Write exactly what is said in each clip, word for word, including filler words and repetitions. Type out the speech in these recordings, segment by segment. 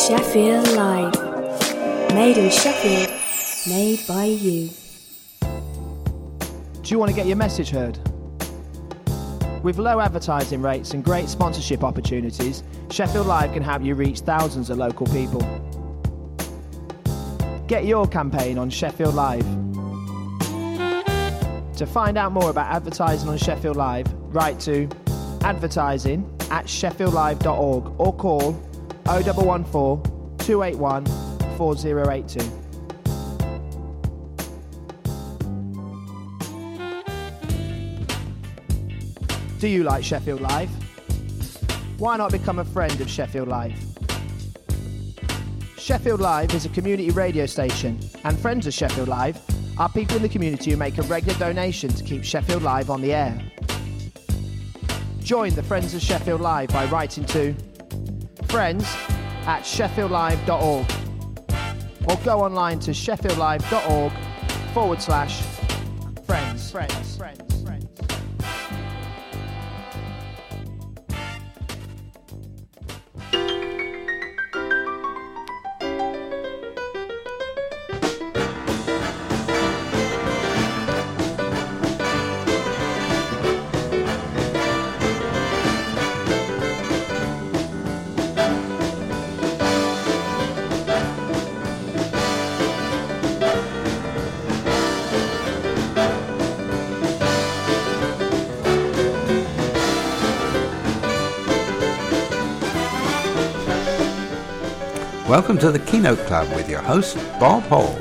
Sheffield Live. Made in Sheffield, made by you. Do you want to get your message heard? With low advertising rates and great sponsorship opportunities, Sheffield Live can help you reach thousands of local people. Get your campaign on Sheffield Live. To find out more about advertising on Sheffield Live, write to advertising at sheffield live dot org or call oh one one four, two eight one, four oh eight two. Do you like Sheffield Live? Why not become a friend of Sheffield Live? Sheffield Live is a community radio station, and friends of Sheffield Live are people in the community who make a regular donation to keep Sheffield Live on the air. Join the Friends of Sheffield Live by writing to friends at sheffield live dot org or go online to sheffield live dot org forward slash friends. Friends. Friends. Welcome to the Keynote Club with your host, Bob Hall.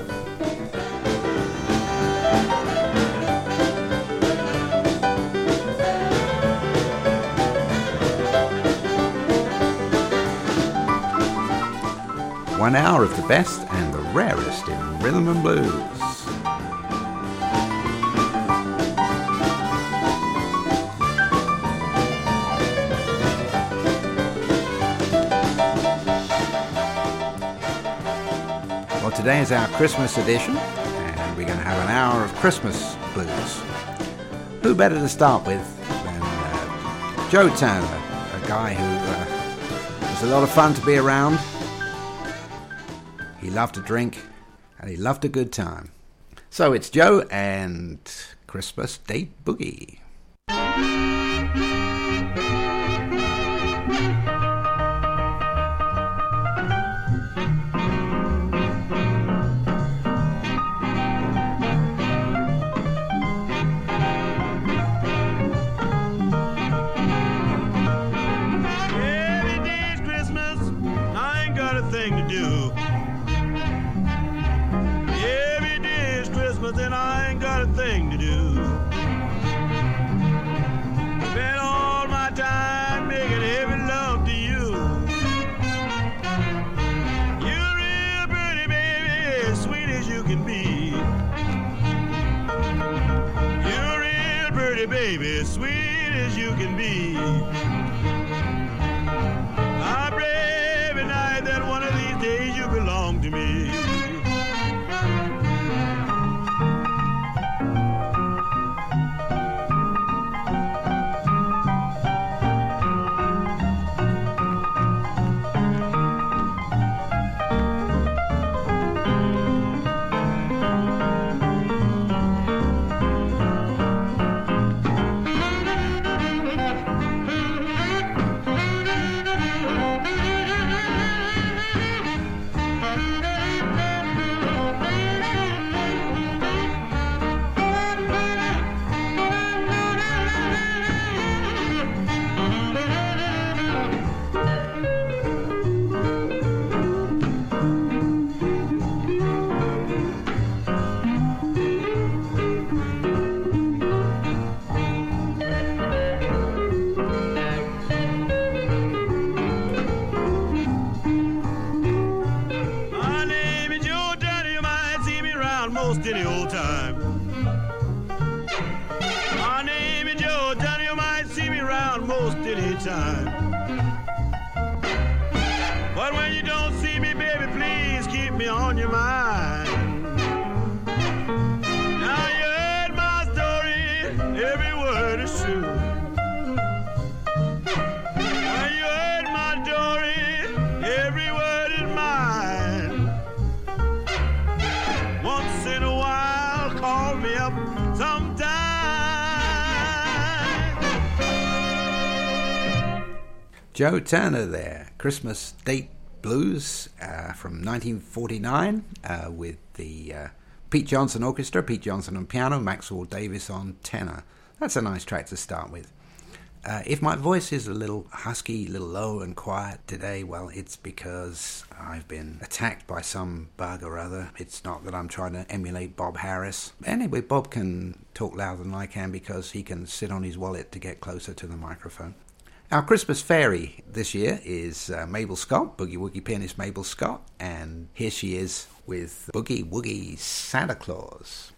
One hour of the best and the rarest in rhythm and blues. Today is our Christmas edition, and we're going to have an hour of Christmas blues. Who better to start with than uh, Joe Turner, a guy who uh, was a lot of fun to be around. He loved to drink, and he loved a good time. So it's Joe and Christmas Date Boogie. Baby, sweet as you can be. I pray every night that one of these days you belong to me. But when you don't see me, baby, please keep me on your mind. Now you heard my story, every word is true. Now you heard my story, every word is mine. Joe Turner there, Christmas Date Blues uh, from nineteen forty-nine uh, with the uh, Pete Johnson Orchestra, Pete Johnson on piano, Maxwell Davis on tenor. That's a nice track to start with. Uh, if my voice is a little husky, a little low and quiet today, well, it's because I've been attacked by some bug or other. It's not that I'm trying to emulate Bob Harris. Anyway, Bob can talk louder than I can because he can sit on his wallet to get closer to the microphone. Our Christmas fairy this year is uh, Mabel Scott, Boogie Woogie pianist Mabel Scott, and here she is with Boogie Woogie Santa Claus.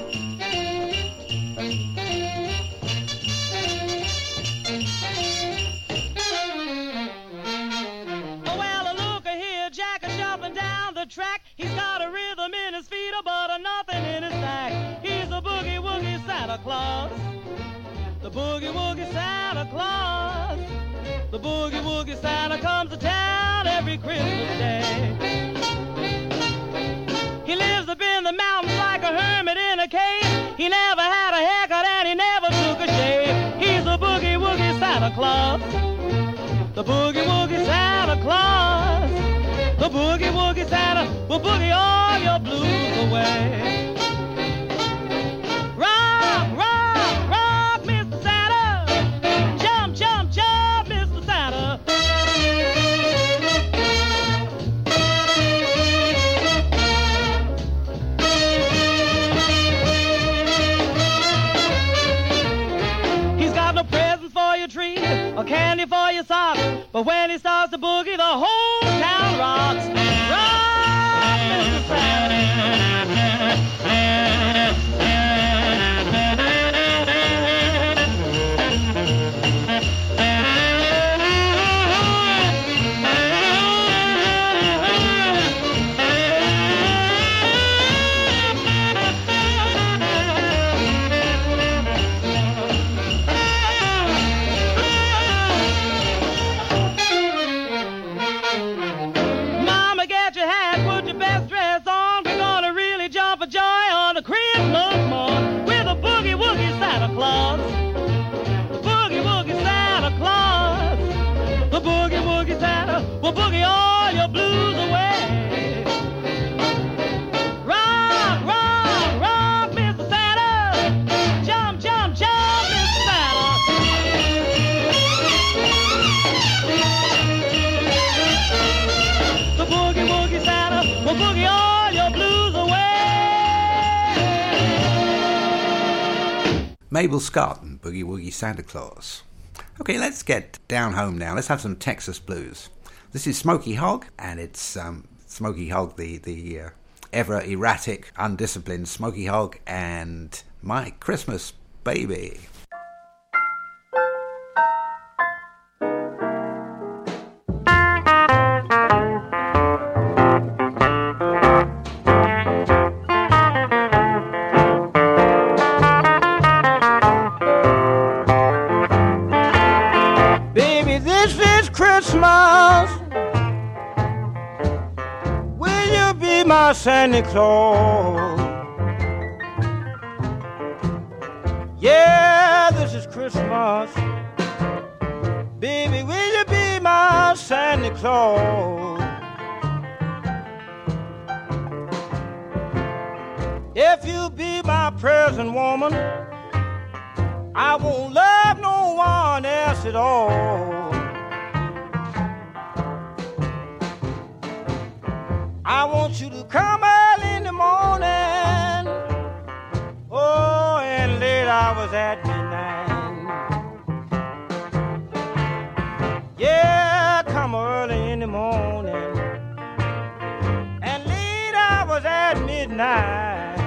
Track. He's got a rhythm in his feet, but a nothing in his sack. He's a boogie woogie Santa Claus, the boogie woogie Santa Claus. The boogie woogie Santa comes to town every Christmas day. He lives up in the mountains like a hermit in a cave. He never had a haircut and he never took a shave. He's a boogie woogie Santa Claus, the boogie woogie Santa Claus. The boogie woogie Santa will boogie all your blues away. Rock, rock, rock, Mister Santa. Jump, jump, jump, Mister Santa. He's got no presents for your tree or candy for your socks, but when he starts to boogie, the whole town rocks. Rock, Mister Santa. We'll boogie all your blues away. Rock, rock, rock, Mister Santa. Jump, jump, jump, Mister Santa. The boogie woogie Santa will boogie all your blues away. Mabel Scott and Boogie Woogie Santa Claus. Okay, let's get down home now. Let's have some Texas blues. This is Smokey Hogg, and it's um, Smokey Hogg, the, the uh, ever erratic, undisciplined Smokey Hogg, and My Christmas Baby. Baby, this is Christmas. My Santa Claus. Yeah, this is Christmas. Baby, will you be my Santa Claus? If you be my present woman, I won't love no one else at all. I want you to come early in the morning, oh, and late hours at midnight. Yeah, come early in the morning, and late hours at midnight.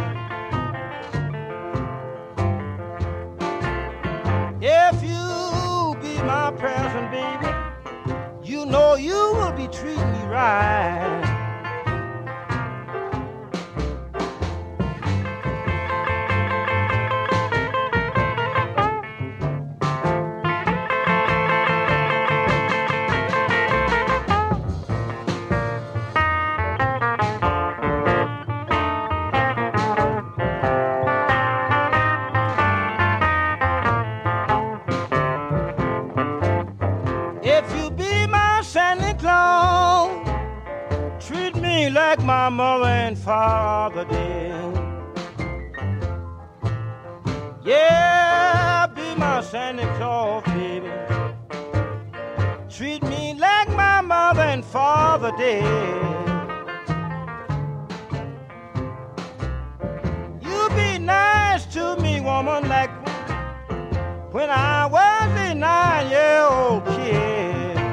If you be my present baby, you know you will be treating me right. If you be me like my mother and father did. Yeah, be my Santa Claus, baby. Treat me like my mother and father did. You be nice to me, woman, like when I was a nine-year-old kid.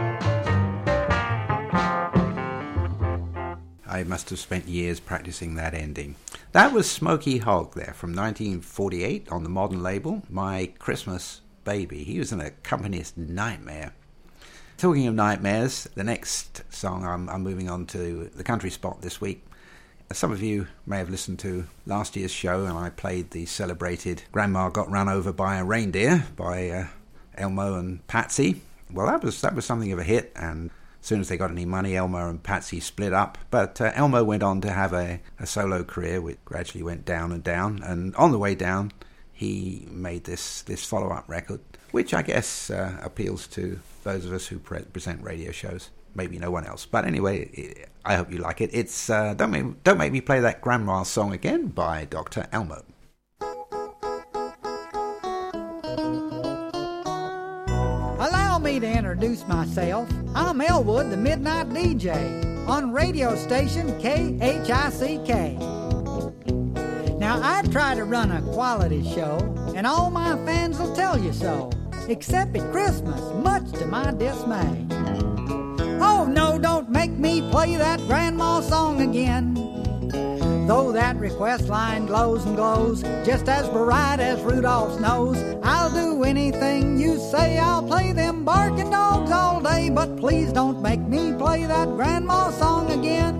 I must have spent years practicing that ending. That was Smokey Hogg there from nineteen forty-eight on the Modern label, My Christmas Baby. He was an accompanist nightmare. Talking of nightmares, the next song I'm, I'm moving on to the country spot this week. Some of you may have listened to last year's show, and I played the celebrated Grandma Got Run Over by a Reindeer by uh, Elmo and Patsy. Well, that was that was something of a hit, and as soon as they got any money, Elmo and Patsy split up. But uh, Elmo went on to have a, a solo career, which gradually went down and down. And on the way down, he made this, this follow-up record, which I guess uh, appeals to those of us who pre- present radio shows. Maybe no one else. But anyway, it, I hope you like it. It's uh, Don't Make, Don't Make Me Play That Grandma Song Again by Doctor Elmo. Allow me to introduce myself. I'm Elwood, the Midnight D J, on radio station K H I C K. Now, I try to run a quality show, and all my fans will tell you so, except at Christmas, much to my dismay. Oh, no, don't make me play that grandma song again. Though that request line glows and glows, just as bright as Rudolph's nose, I'll do anything you say. I'll play them barking dogs all day, but please don't make me play that grandma song again.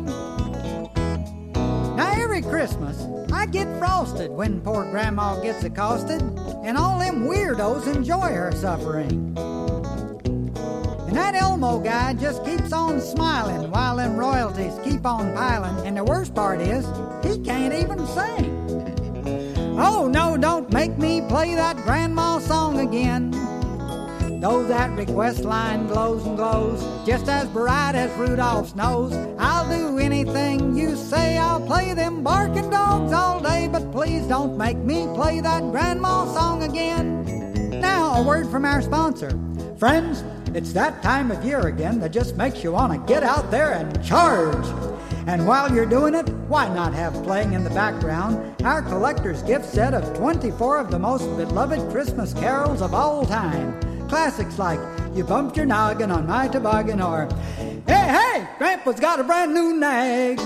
Now every Christmas, I get frosted when poor grandma gets accosted, and all them weirdos enjoy her suffering. And that Elmo guy just keeps on smiling while them royalties keep on piling. And the worst part is, he can't even sing. Oh, no, don't make me play that grandma song again. Though that request line glows and glows, just as bright as Rudolph's nose, I'll do anything you say. I'll play them barking dogs all day, but please don't make me play that grandma song again. Now, a word from our sponsor. Friends, it's that time of year again that just makes you want to get out there and charge. And while you're doing it, why not have playing in the background our collector's gift set of twenty-four of the most beloved Christmas carols of all time. Classics like You Bumped Your Noggin on My Toboggan, or Hey, hey, Grandpa's got a brand new nag.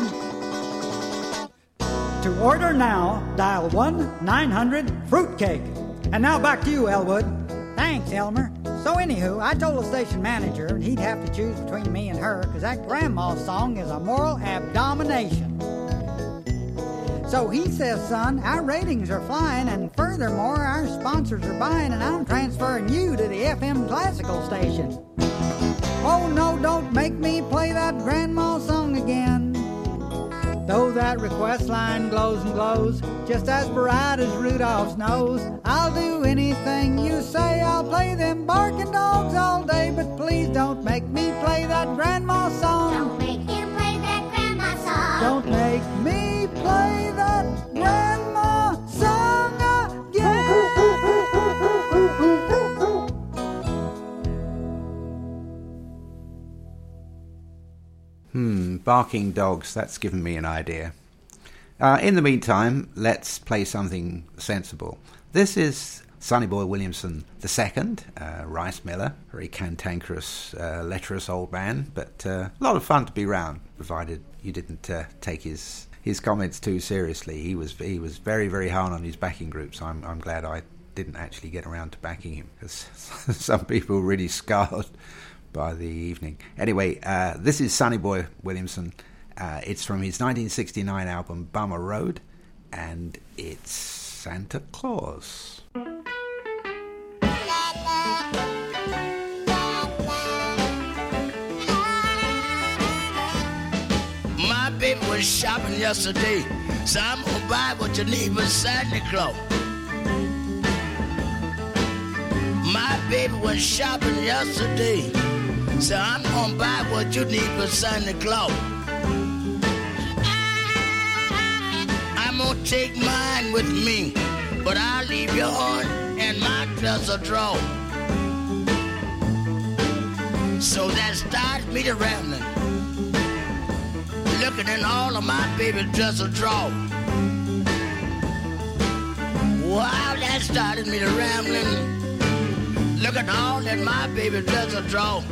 To order now, dial one nine hundred fruitcake. And now back to you, Elwood. Thanks, Elmer. So anywho, I told the station manager he'd have to choose between me and her, because that grandma song is a moral abomination. So he says, son, our ratings are flying, and furthermore, our sponsors are buying, and I'm transferring you to the F M classical station. Oh no, don't make me play that grandma song again. Though that request line glows and glows, just as bright as Rudolph's nose, I'll do anything you say. I'll play them barking dogs all day, but please don't make me play that grandma song. Don't make you play that grandma song. Don't make me play that grandma song again. Hmm, barking dogs, that's given me an idea. Uh, in the meantime, let's play something sensible. This is Sonny Boy Williamson the Second, uh, Rice Miller, very cantankerous, uh, lecherous old man, but uh, a lot of fun to be round, provided you didn't uh, take his his comments too seriously. He was he was very, very hard on his backing groups. I'm I'm glad I didn't actually get around to backing him, because some people were really scarred by the evening. Anyway, uh, this is Sonny Boy Williamson. Uh, it's from his nineteen sixty-nine album Bummer Road, and it's Santa Claus. My baby was shopping yesterday, so I'm gonna buy what you need for Santa Claus. My baby was shopping yesterday, so I'm gonna buy what you need for Santa Claus. gonna take mine with me, but I'll leave yours in my dresser drawer. So that started me to rambling, looking in all of my baby dresser drawer. Wow, that started me to rambling, looking all in my baby dresser drawer,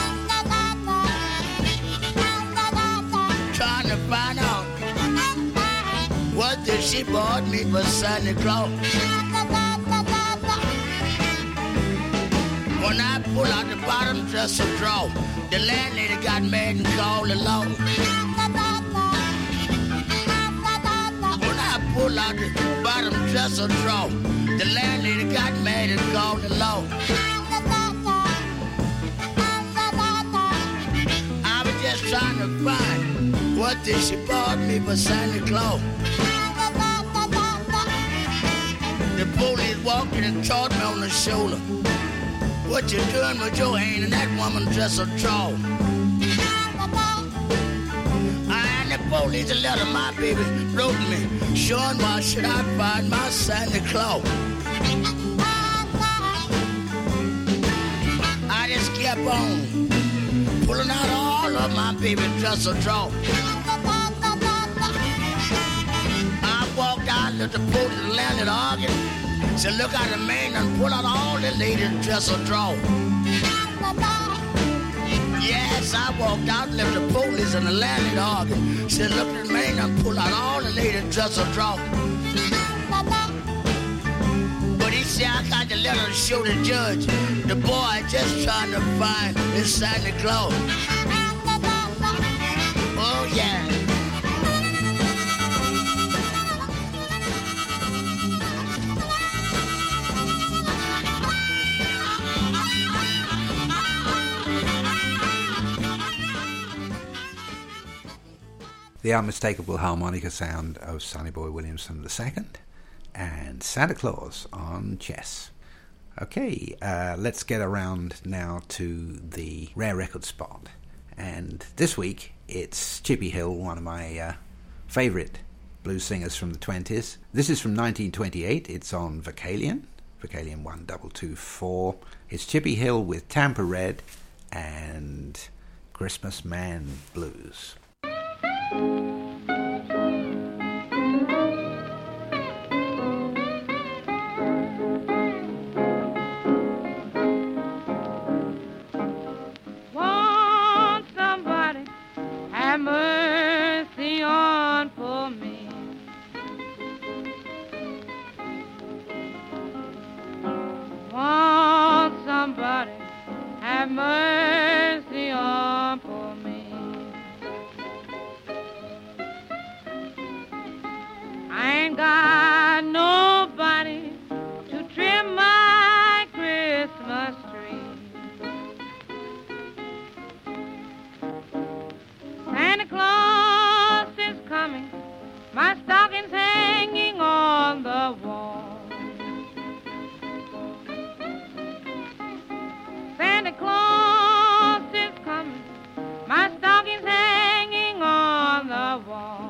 trying to find out what did she bought me for Santa Claus. When I pull out the bottom dresser drawer, the landlady got mad and called the law. When I pull out the bottom dresser drawer, the landlady got mad and called the law. I was just trying to find what did she bought me for Santa Claus. The police walked in and taught me on the shoulder, what you doing with your hand in that woman's dresser drawer? And the police a letter my baby wrote me, showing why should I find my Santa Claus. I just kept on pulling out all of my baby dresser drawer. I walked out, let the police landed arguing. Said, look out the man and pull out all the ladies' dresser drawer. Yes, I walked out and left the police and the landlord arguing. Said, look at the man and pull out all the ladies' dresser drawer. But he said, I got the letter to show the judge. The boy just trying to find his Santa Claus. Oh, yeah. The unmistakable harmonica sound of Sonny Boy Williamson the Second and Santa Claus on Chess. Okay, uh, let's get around now to the rare record spot. And this week it's Chippy Hill, one of my uh, favourite blues singers from the twenties. This is from nineteen twenty-eight. It's on Vocalion, Vocalion one two two four. It's Chippy Hill with Tampa Red and Christmas Man Blues. Want somebody have mercy on for me. Want somebody have mercy on for me. I ain't got nobody to trim my Christmas tree. Santa Claus is coming, my stocking's hanging on the wall. Santa Claus is coming, my stocking's hanging on the wall.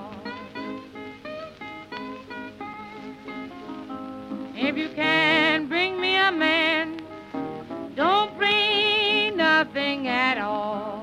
If you can bring me a man, don't bring nothing at all.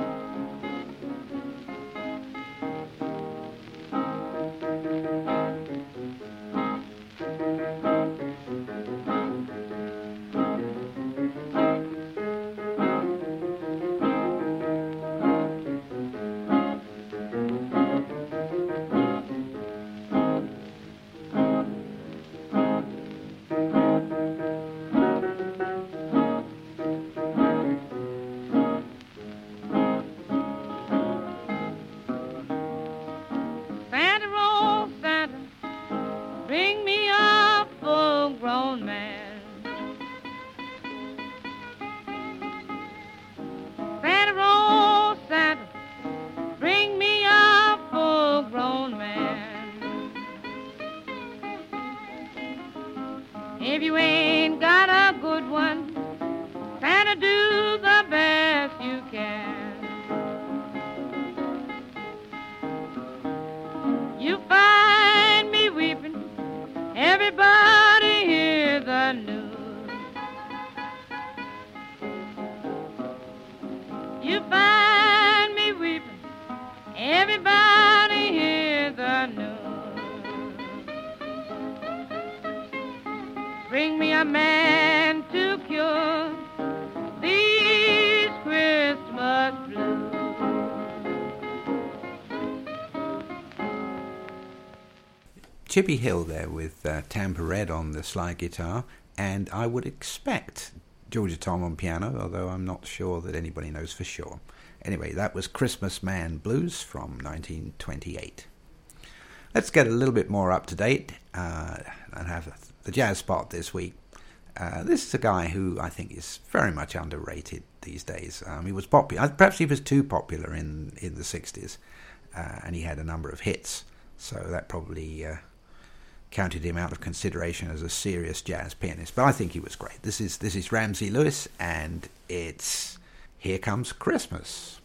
Santa Roll, Santa, bring me a full-grown man. Santa Roll, Santa, bring me a full-grown man. If you ain't got a good one, Santa, do the best you can. You find me Everybody hear the news. Bring me a man to cure these Christmas blues. Chippy Hill there with uh, Tampa Red on the slide guitar, and I would expect Georgia Tom on piano, although I'm not sure that anybody knows for sure. Anyway, that was Christmas Man Blues from nineteen twenty-eight. Let's get a little bit more up to date uh, and have the jazz spot this week. Uh, this is a guy who I think is very much underrated these days. Um, he was popular, perhaps he was too popular in, in the sixties, uh, and he had a number of hits, so that probably uh, counted him out of consideration as a serious jazz pianist. But I think he was great. This is this is Ramsey Lewis, and it's Here Comes Christmas.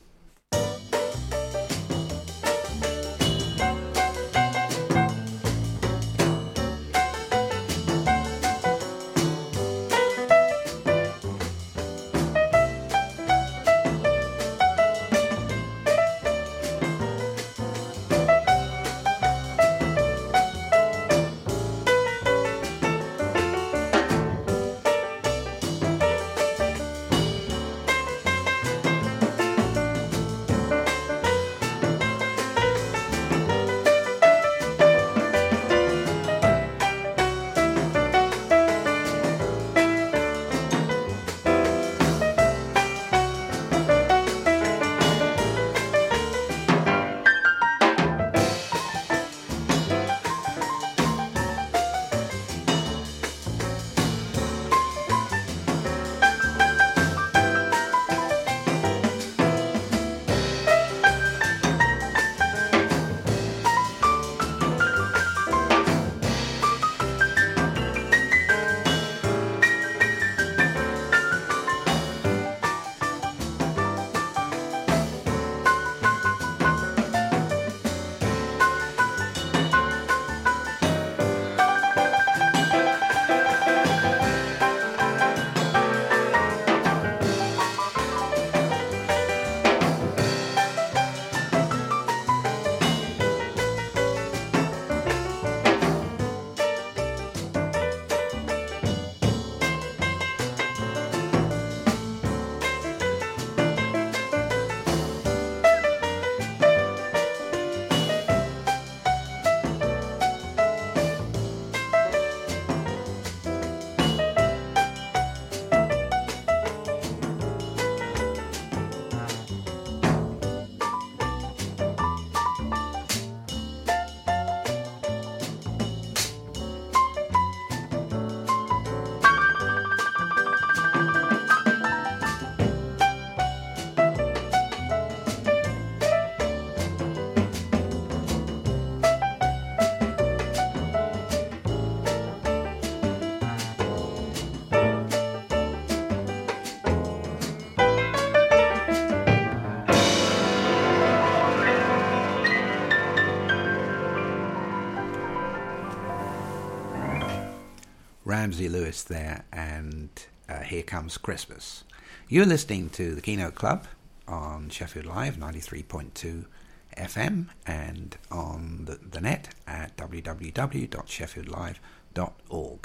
Ramsey Lewis there, and uh, Here Comes Christmas. You're listening to the Keynote Club on Sheffield Live ninety-three point two F M and on the, the net at w w w dot sheffield live dot org.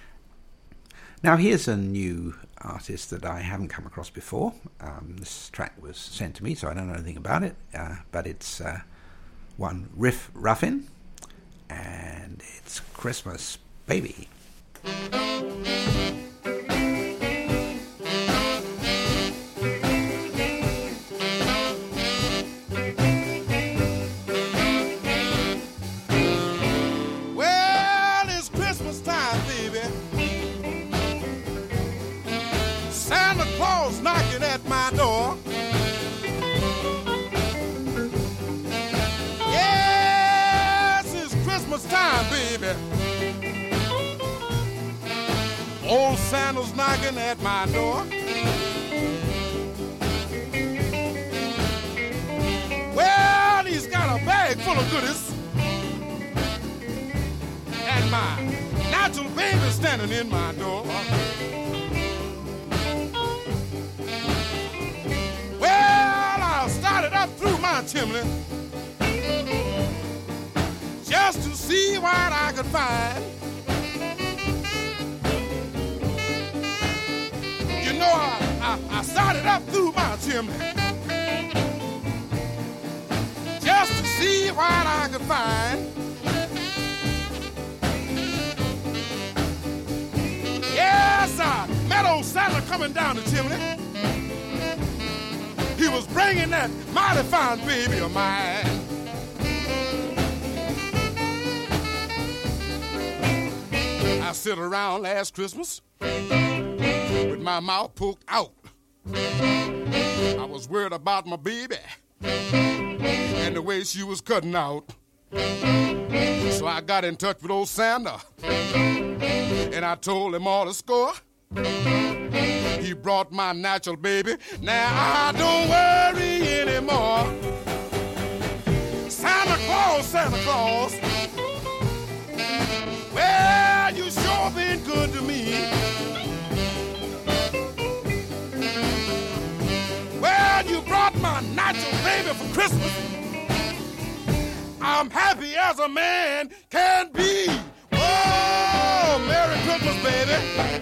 Now here's a new artist that I haven't come across before. Um, this track was sent to me, so I don't know anything about it, uh, but it's uh, one Riff Ruffin, and it's Christmas Baby. Well, it's Christmas time, baby. Santa Claus knocking at my door. Yes, it's Christmas time, baby. Old Santa's knocking at my door. Well, he's got a bag full of goodies. And my natural baby standing in my door. Well, I started up through my chimney. see what I could find. You know, I, I, I started up through my chimney just to see what I could find. Yes, I met old Santa coming down the chimney. He was bringing that mighty fine baby of mine. I sit around last Christmas with my mouth poked out. I was worried about my baby and the way she was cutting out. So I got in touch with old Santa and I told him all the score. He brought my natural baby. Now I don't worry anymore. Santa Claus, Santa Claus, well, you sure been good to me. Well, you brought my natural baby for Christmas. I'm happy as a man can be. Oh, Merry Christmas, baby.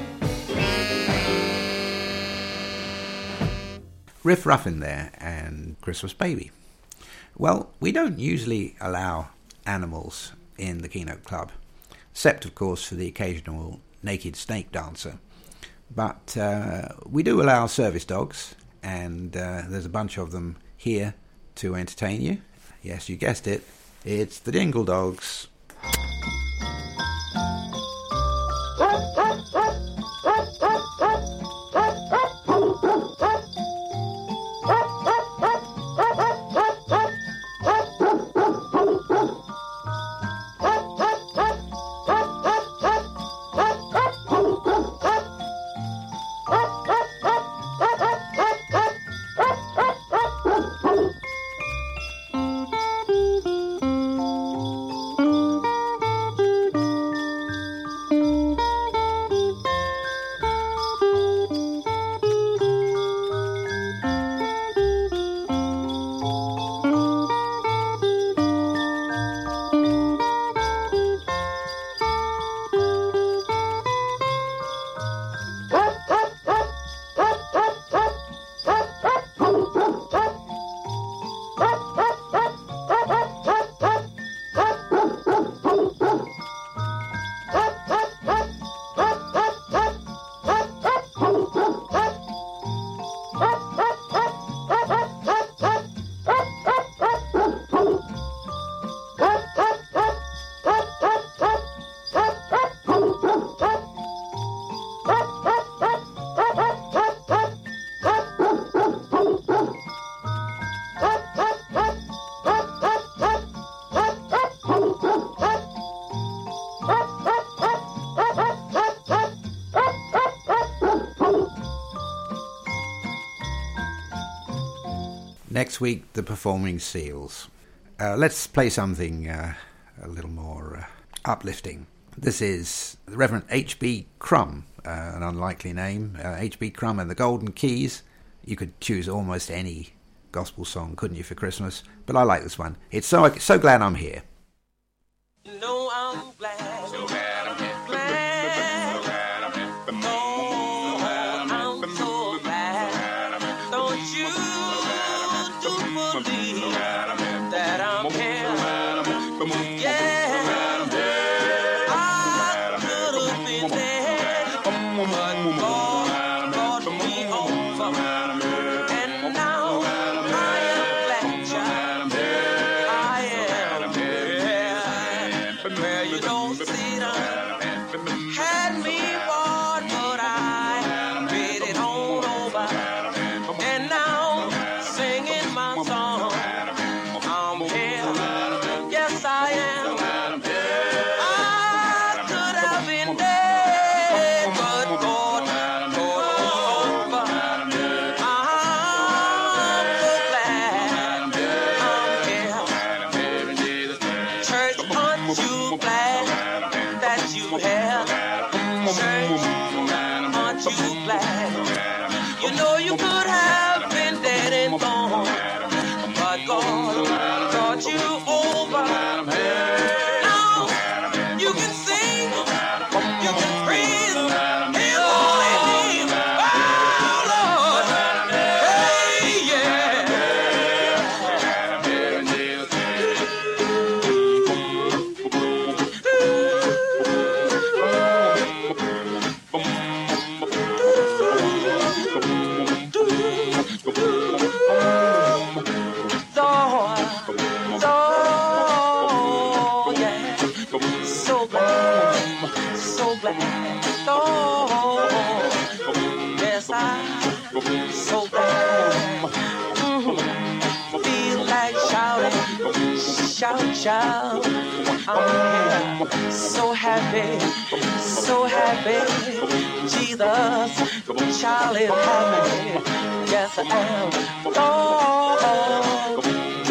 Riff Ruffin there and Christmas Baby. Well, we don't usually allow animals in the Keynote Club, except of course for the occasional naked snake dancer. But uh, we do allow service dogs, and uh, there's a bunch of them here to entertain you. Yes, you guessed it, it's the Dingle Dogs. Next week, the Performing Seals. Uh, let's play something uh, a little more uh, uplifting. This is the Reverend H B Crumb, uh, an unlikely name. Uh, H B Crumb and the Golden Keys. You could choose almost any gospel song, couldn't you, for Christmas? But I like this one. It's So So Glad I'm Here. You know I'm glad. So glad I'm here. Now Shout, shout. I'm so happy, so happy. Jesus, child is happy. Yes, I am. Lord,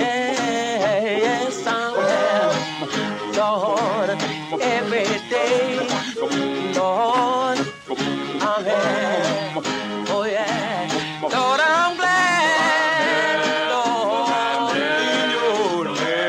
yes, I'm happy. Lord, every day. Lord, I'm happy. Oh, yeah. Lord, I'm glad. Lord, in your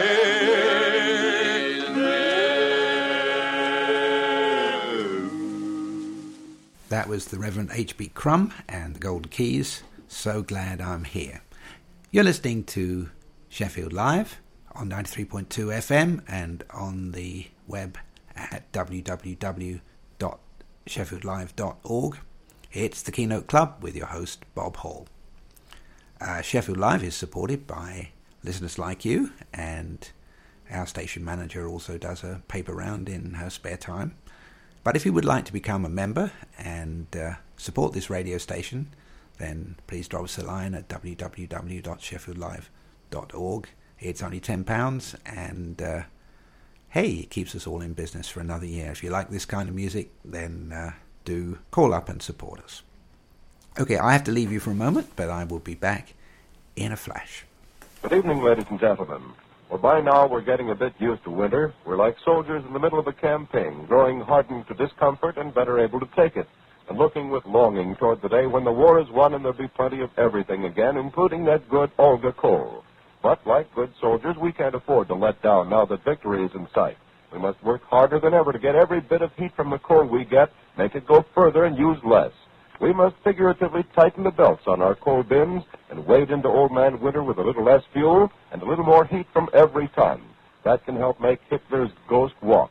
land. That was the Reverend H B Crumb and the Golden Keys. So glad I'm here. You're listening to Sheffield Live on ninety-three point two F M and on the web at w w w dot sheffield live dot org. It's the Keynote Club with your host, Bob Hall. Uh, Sheffield Live is supported by listeners like you, and our station manager also does a paper round in her spare time. But if you would like to become a member and uh, support this radio station, then please drop us a line at w w w dot sheffield live dot org. It's only ten pounds, and uh, hey, it keeps us all in business for another year. If you like this kind of music, then uh, do call up and support us. Okay, I have to leave you for a moment, but I will be back in a flash. Good evening, ladies and gentlemen. Well, by now we're getting a bit used to winter. We're like soldiers in the middle of a campaign, growing hardened to discomfort and better able to take it, and looking with longing toward the day when the war is won and there'll be plenty of everything again, including that good Olga coal. But like good soldiers, we can't afford to let down now that victory is in sight. We must work harder than ever to get every bit of heat from the coal we get, make it go further and use less. We must figuratively tighten the belts on our coal bins and wade into old man winter with a little less fuel and a little more heat from every ton. That can help make Hitler's ghost walk.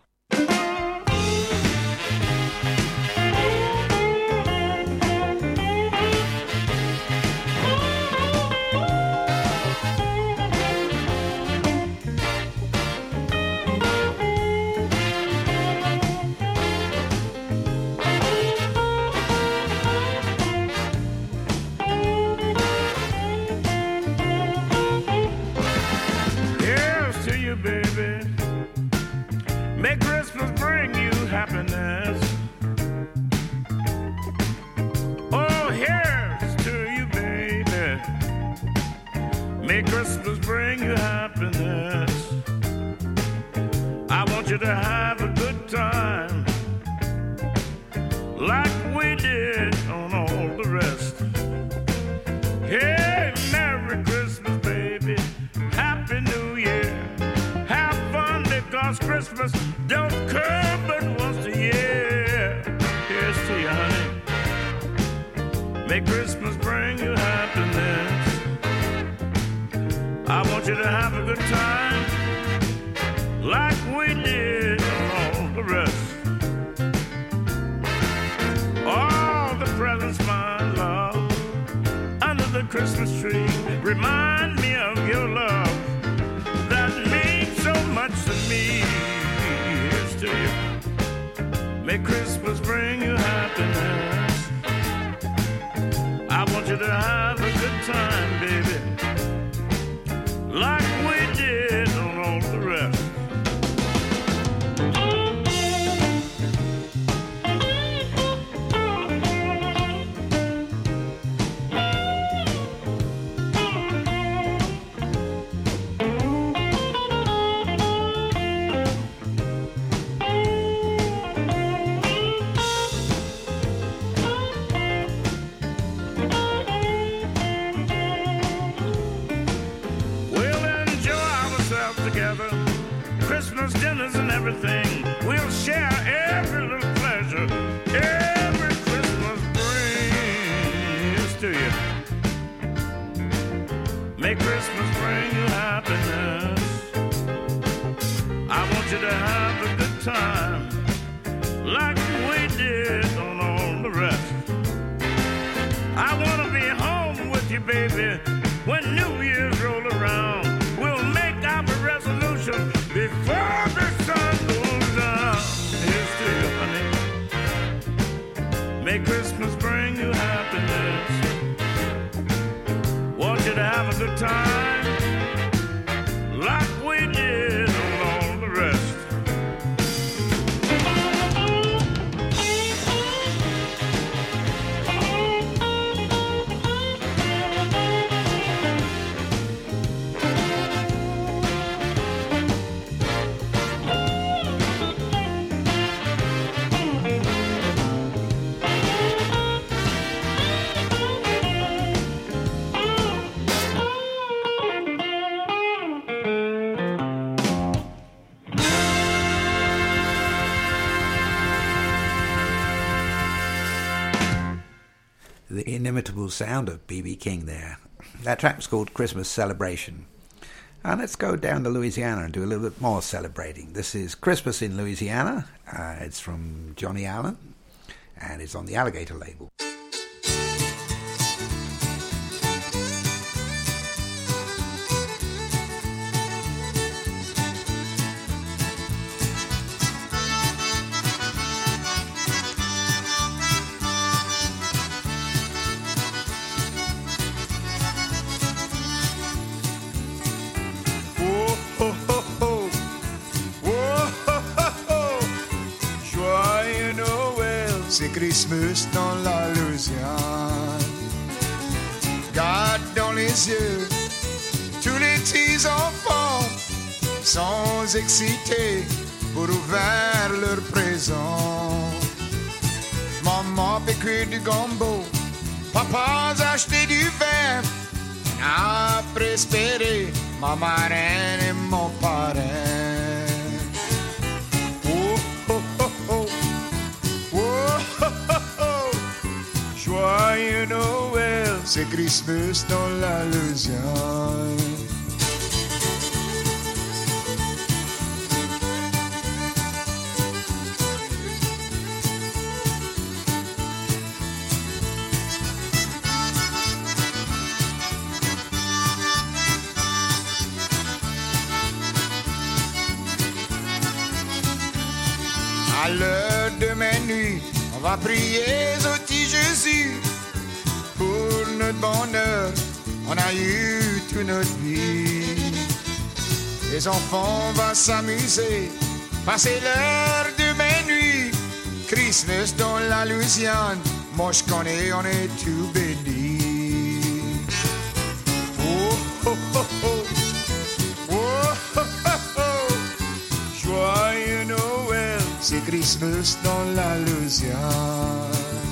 Christmas bring you happiness. I want you to have a good time, like we did on all the rest. Hey, Merry Christmas, baby. Happy New Year. Have fun because Christmas don't come but once a year. Here's to you, honey. May Christmas bring you happiness. I want you to have a good time, like we did on all the rest. All the presents, my love, under the Christmas tree, remind me of your love that means so much to me. Here's to you. May Christmas bring you happiness. I want you to have a good time, baby, like we did on all the rest. Christmas dinners and everything. We'll share every little pleasure every Christmas brings to you. May Christmas bring you happiness. I want you to have a good time, like we did on all the rest. I want to be home with you, baby, when New Year's roll around. We'll make our resolution before the sun goes down. Here's to you, honey. May Christmas bring you happiness. Want you to have a good time, like the inimitable sound of B B King there. That track's called Christmas Celebration. And let's go down to Louisiana and do a little bit more celebrating. This is Christmas in Louisiana. Uh, it's from Johnny Allen, and it's on the Alligator label. Christmas dans la Louisiane. Garde dans les yeux tous les petits enfants, sans exciter pour ouvrir leurs présents. Maman fait cuire du gombo, papa a acheté du vin. Après espérer ma marraine et mon parrain. Joyeux Noël, c'est Christmas dans la Louisiane. À l'heure de minuit, on va prier au petit Jésus. Pour notre bonheur, on a eu toute notre vie. Les enfants vont s'amuser, passer l'heure de minuit. Christmas dans la Louisiane, moi je connais, on est tout béni. Oh, oh, oh, oh. Oh, oh, oh, oh. Joyeux Noël, c'est Christmas dans la Louisiane.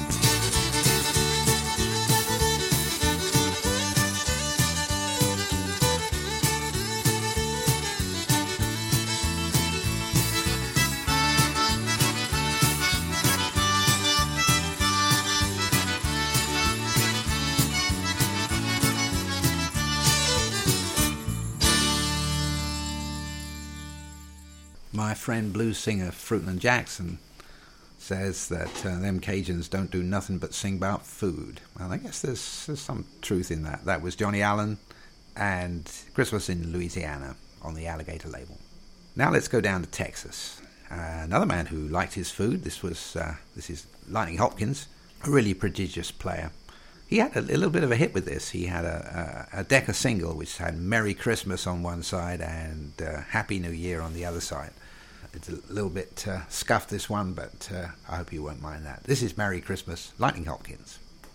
My friend blues singer Fruitland Jackson says that uh, them Cajuns don't do nothing but sing about food. Well, I guess there's, there's some truth in that. That was Johnny Allen and Christmas in Louisiana on the Alligator label. Now let's go down to Texas. Uh, another man who liked his food. This was uh, this is Lightning Hopkins, a really prodigious player. He had a, a little bit of a hit with this. He had a, a, a Decca single which had Merry Christmas on one side and uh, Happy New Year on the other side. It's a little bit uh, scuffed, this one, but uh, I hope you won't mind that. This is Merry Christmas, Lightning Hopkins.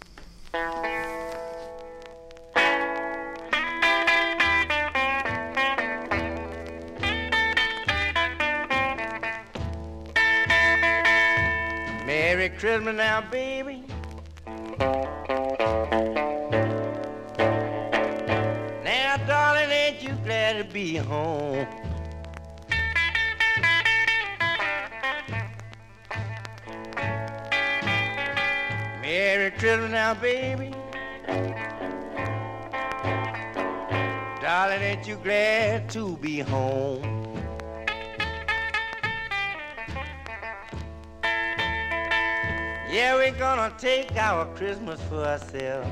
Merry Christmas now, baby. Now, darling, ain't you glad to be home? Merry Christmas now, baby. Darling, ain't you glad to be home? Yeah, we're gonna take our Christmas for ourselves,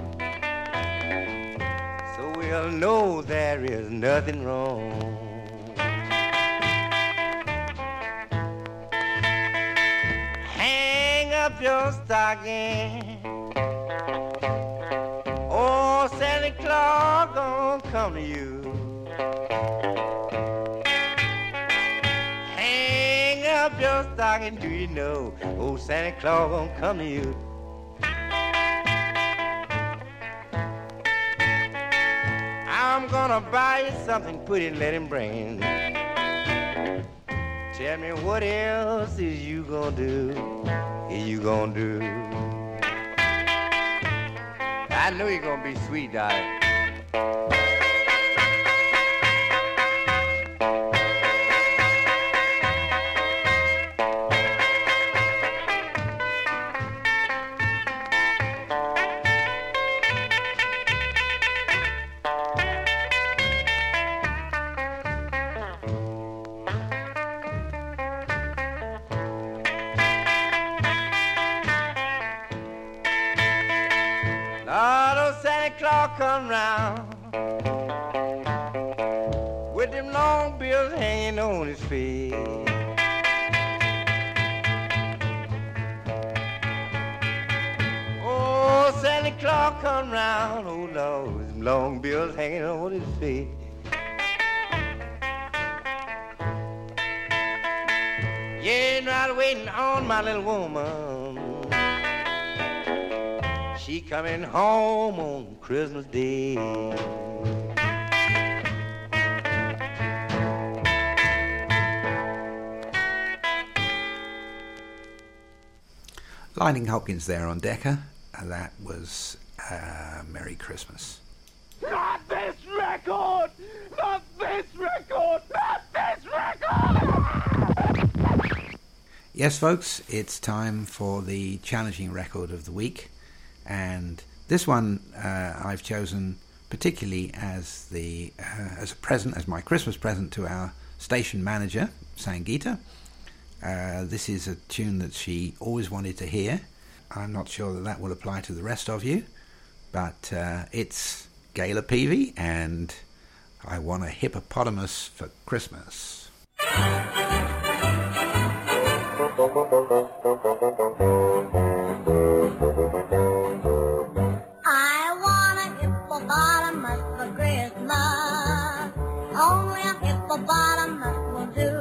so we'll know there is nothing wrong. Hang up your stocking. Oh, Santa Claus gonna come to you. Hang up your stocking, do you know? Oh, Santa Claus gonna come to you. I'm gonna buy you something, put it and let him bring. Tell me what else is you gonna do? Is you gonna do? I know you're gonna be sweet, darling. Claus come round with them long bills hanging on his face. Oh, Santa Claus come round, oh Lord, with them long bills hanging on his face. Yeah, not waiting on my little woman. She coming home on Christmas Day. Lightning Hopkins there on Decca. And that was uh, Merry Christmas. Not this record! Not this record! Not this record! Yes, folks, it's time for the challenging record of the week. And this one uh, I've chosen particularly as the uh, as a present, as my Christmas present to our station manager, Sangeeta. Uh, this is a tune that she always wanted to hear. I'm not sure that that will apply to the rest of you, but uh, it's Gayla Peavy, and I Want a Hippopotamus for Christmas. I want a hippopotamus for Christmas. Only a hippopotamus will do.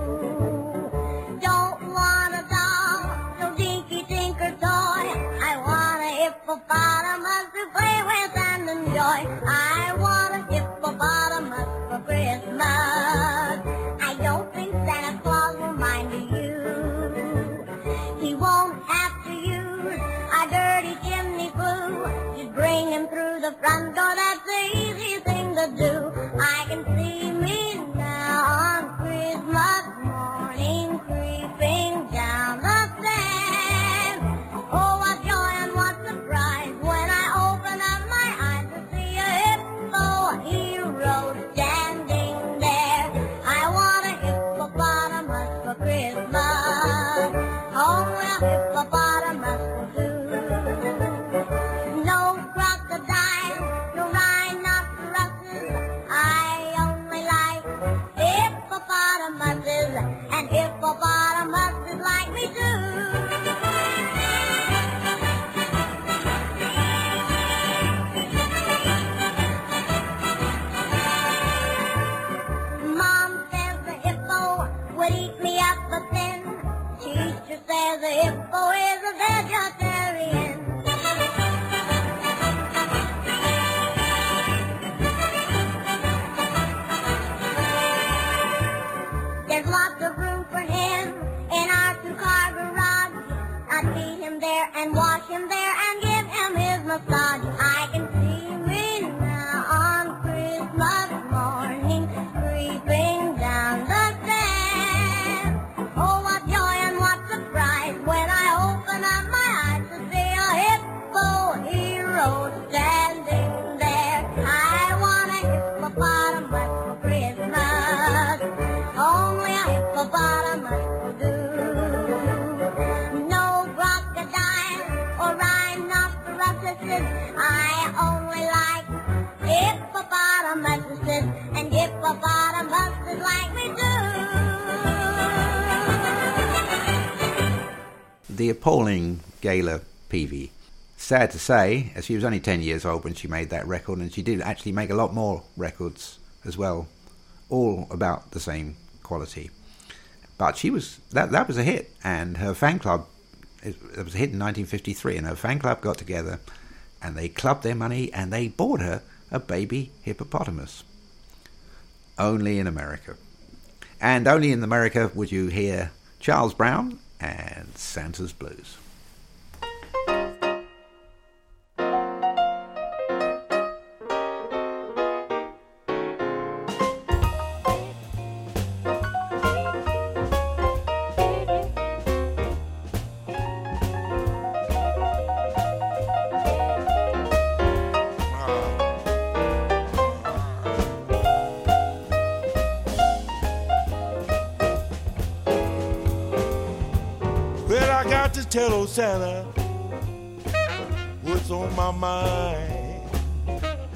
Don't want a doll, no dinky tinker toy. I want a hippopotamus to play with and enjoy. I want a hippopotamus for Christmas. I don't think Santa Claus will mind you. He won't have to use a dirty chimney flue. Just bring him through the front door, that's the easiest thing to do. I can see me now on Christmas morning creeping down the stairs. Oh, what joy and what surprise when I open up my eyes to see a hippo hero standing there. I want a hippopotamus for Christmas. Only a hippopotamus will do. No crocodile, no rhinoceroses. I only like hippopotamuses, and hippopotamuses like me too. Mom says the hippo would eat me up, but then teacher says the hippo is a vegetarian. There's lots of room for him in our two-car garage. I'd feed him there and wash him there and give him his massage. I can see me now on Christmas morning creeping down the stairs. Oh, what joy and what surprise when I open up my eyes to see a hippo hero standing there. I want a hippopotamus for Christmas. Only a hippopotamus will do. No crocodile or rhinoceroses. I only like hippopotamuses, and hippopotamuses like me too. The appalling Gayla Peavy. Sad to say, as she was only ten years old when she made that record, and she did actually make a lot more records as well, all about the same quality. But she was that that was a hit, and her fan club, it, it was a hit in nineteen fifty-three, and her fan club got together and they clubbed their money and they bought her a baby hippopotamus. Only in America. And only in America would you hear Charles Brown and Santa's Blues. Tell old Santa what's on my mind.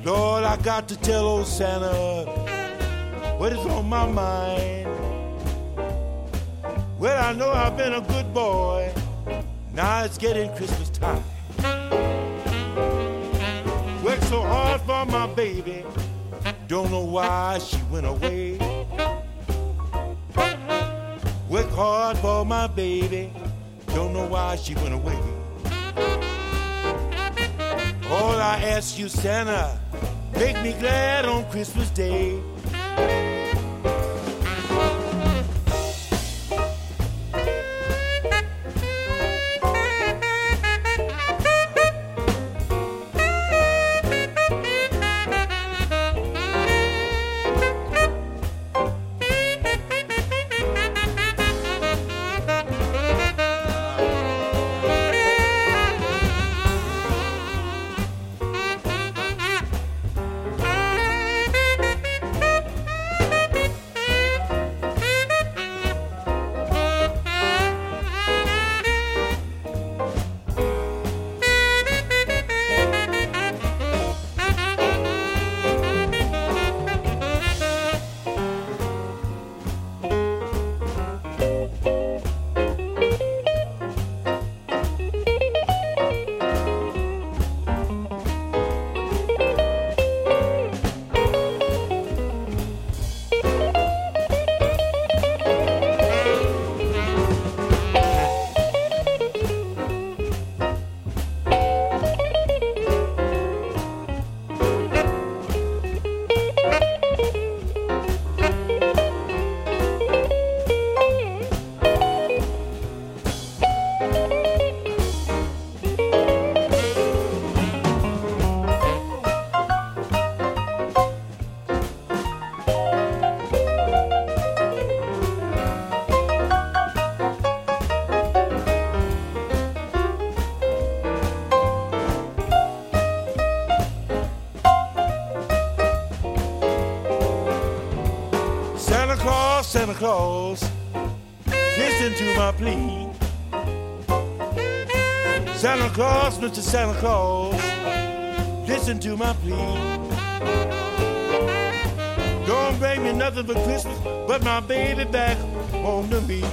Lord, I got to tell old Santa what is on my mind. Well, I know I've been a good boy. Now it's getting Christmas time. Worked so hard for my baby. Don't know why she went away. Work hard for my baby. Don't know why she went away. All I ask you, Santa, make me glad on Christmas Day. Santa Claus, listen to my plea. Santa Claus, Mister Santa Claus, listen to my plea. Don't bring me nothing for Christmas but my baby back home to me.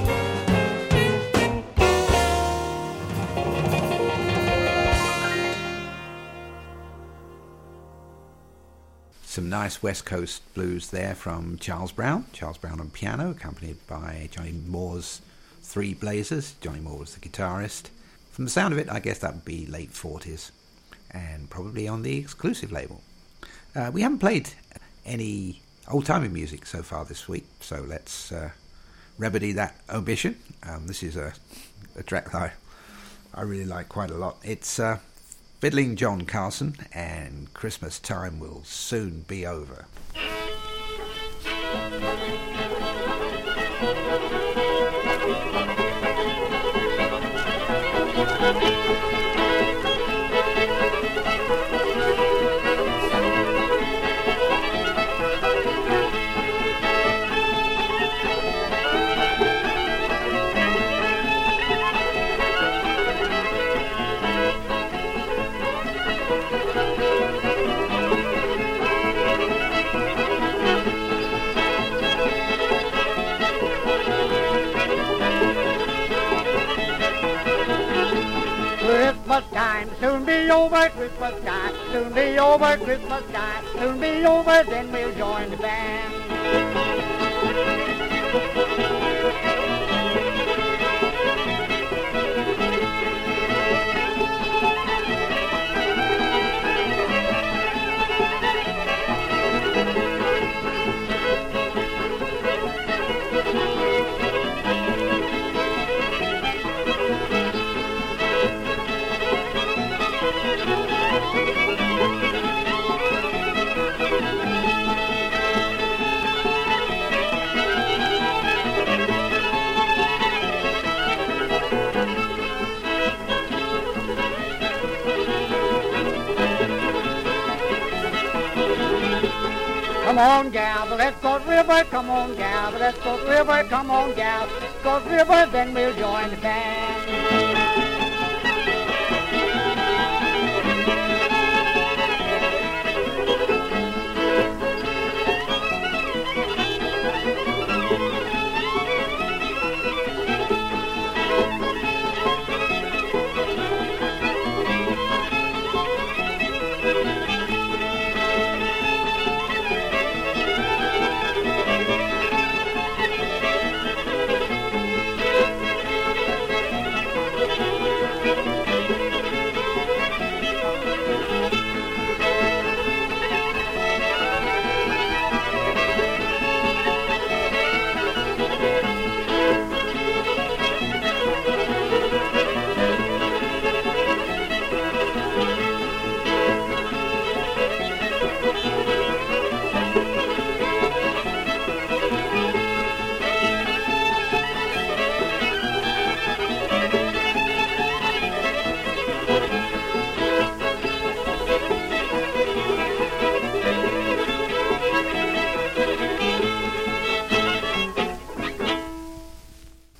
Some nice West Coast blues there from Charles Brown. Charles Brown on piano, accompanied by Johnny Moore's Three Blazers. Johnny Moore was the guitarist. From the sound of it, I guess that would be late forties, and probably on the exclusive label. Uh, we haven't played any old-timey music so far this week, so let's uh, remedy that omission. Um, this is a, a track that I, I really like quite a lot. It's uh, Fiddling John Carson, and Christmas time will soon be over. Christmas time, soon be over, Christmas time, soon be over, Christmas time, soon be over, then we'll join the band. Come on, gal, let's go to the river. Come on, gal, let's go to the river. Come on, gal, let's go to the river, then we'll join the band.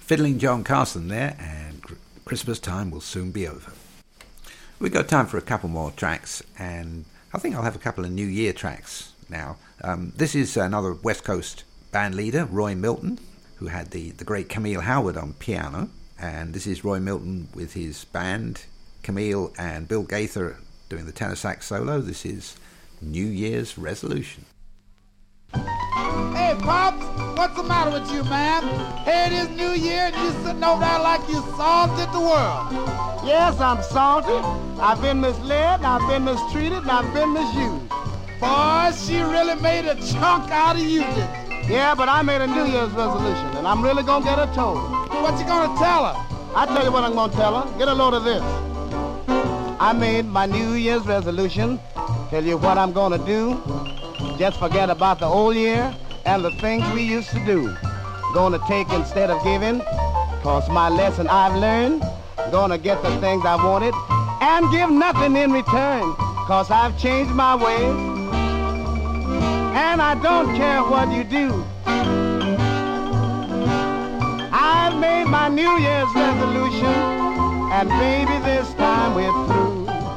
Fiddling John Carson there, and Christmas time will soon be over. We've got time for a couple more tracks, and I think I'll have a couple of New Year tracks now. Um, this is another West Coast band leader, Roy Milton, who had the, the great Camille Howard on piano, and this is Roy Milton with his band, Camille and Bill Gaither doing the tenor sax solo. This is New Year's Resolution. Hey, Pops, what's the matter with you, man? Here it is New Year, and you sitting over there like you salted the world. Yes, I'm salty. I've been misled, I've been mistreated, and I've been misused. Boy, she really made a chunk out of you, didn't she? Yeah, but I made a New Year's resolution, and I'm really gonna get her told. What you gonna tell her? I tell you what I'm gonna tell her. Get a load of this. I made my New Year's resolution. Tell you what I'm gonna do. Just forget about the old year and the things we used to do. Gonna take instead of giving, cause my lesson I've learned. Gonna get the things I wanted and give nothing in return, cause I've changed my ways. And I don't care what you do. I've made my New Year's resolution, and baby, this time we're through.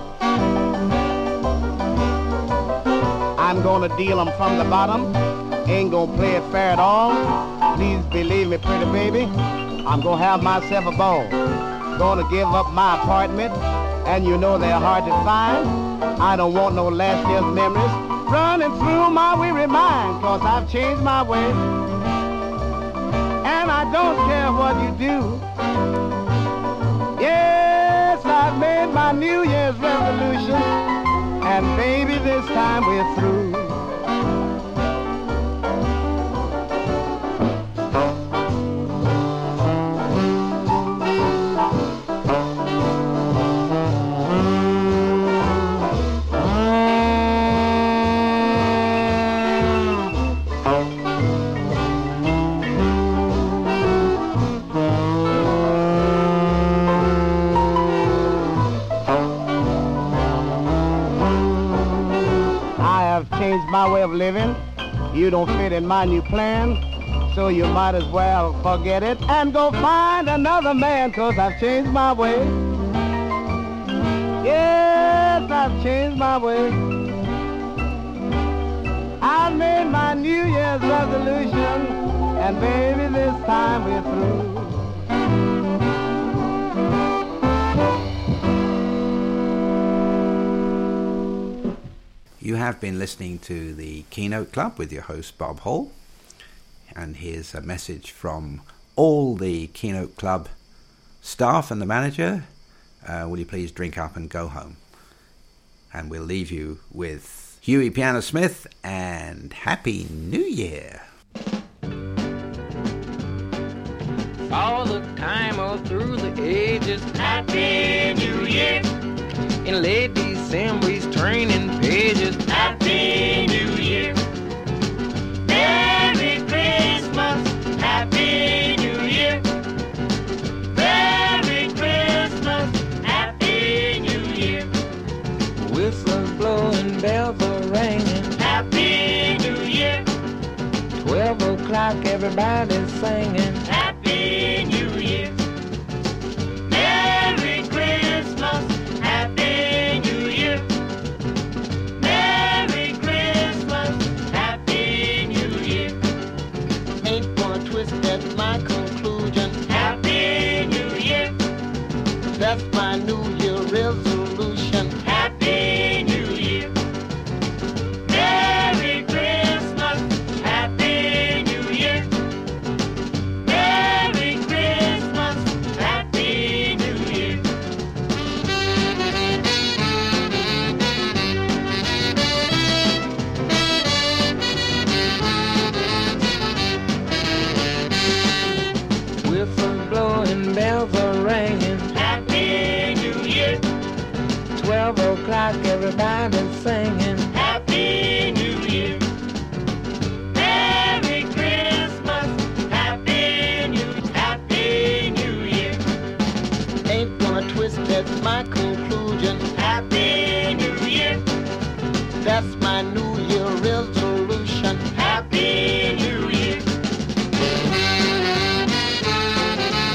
I'm gonna deal 'em from the bottom, ain't gonna play it fair at all. Please believe me, pretty baby, I'm gonna have myself a ball. Gonna give up my apartment, and you know they're hard to find. I don't want no last year's memories running through my weary mind, cause I've changed my ways. And I don't care what you do. Yes, I've made my New Year's resolution, and baby, this time we're through. My way of living, you don't fit in my new plan, so you might as well forget it and go find another man, cause I've changed my way. Yes, I've changed my way. I've made my New Year's resolution, and baby, this time we're through. You have been listening to the Keynote Club with your host Bob Hall, and here's a message from all the Keynote Club staff and the manager. Uh, will you please drink up and go home? And we'll leave you with Huey Piano Smith and Happy New Year. All the time all through the ages, Happy New Year. In late December, he's turning pages. Happy New Year. Merry Christmas. Happy New Year. Merry Christmas. Happy New Year. Whistles blowing, bells are ringing. Happy New Year. Twelve o'clock, everybody's singing. Happy New Year. Merry Christmas. Happy New Year. Merry Christmas. Happy New Year. Ain't gonna twist at my conclusion. Happy New Year. That's my New Year resolution. Happy New Year. Merry Christmas. Happy New Year. Merry Christmas. Happy New Year. Whistles blowing, bells are ringing. Happy New Year. Twelve o'clock, everybody's singing. Happy New Year. Merry Christmas. Happy New, Happy New Year. Ain't gonna twist, that's my conclusion. Happy New Year. That's my New Year resolution. Happy New Year.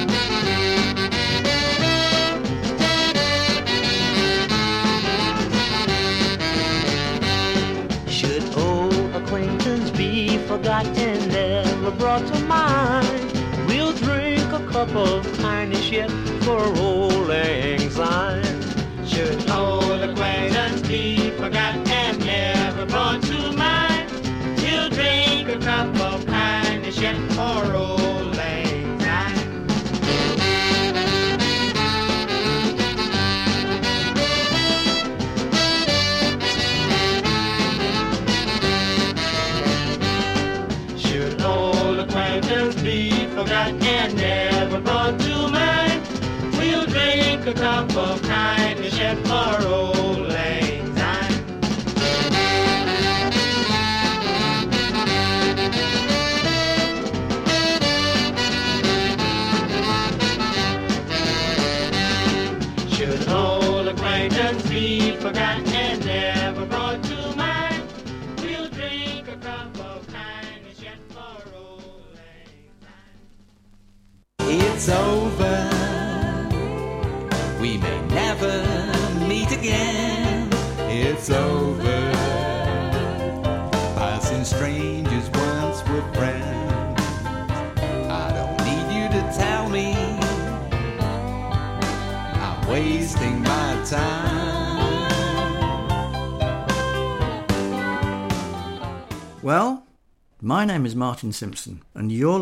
brought to mind. We'll drink a cup of kindness yet for old lang syne. Should old acquaintance be forgot and never brought to mind, we'll drink a cup of kindness yet for old lang syne. Should old acquaintance be forgot and never brought to mind, we'll drink a cup of kindness yet for old lang syne. Should old acquaintance be forgot and never brought to mind, we'll drink a cup of kindness yet for old lang syne. It's over. We may never meet again. It's over. Passing strangers once were friends. I don't need you to tell me I'm wasting my time. Well, my name is Martin Simpson, and you're